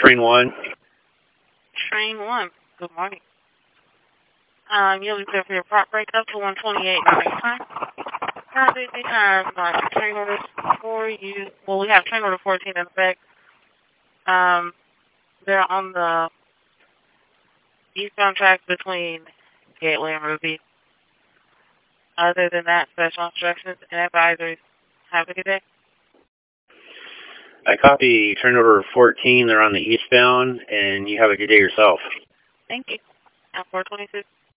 Train 1. Train 1. Good morning. You'll be clear for your prop break up to 128 next time. Currently, we have train orders for you. Well, we have train order 14 in effect. They're on the eastbound track between Gateway and Ruby. Other than that, special instructions and advisories. Have a good day. I copy train order 14. They're on the eastbound, and you have a good day yourself. Thank you. At 426.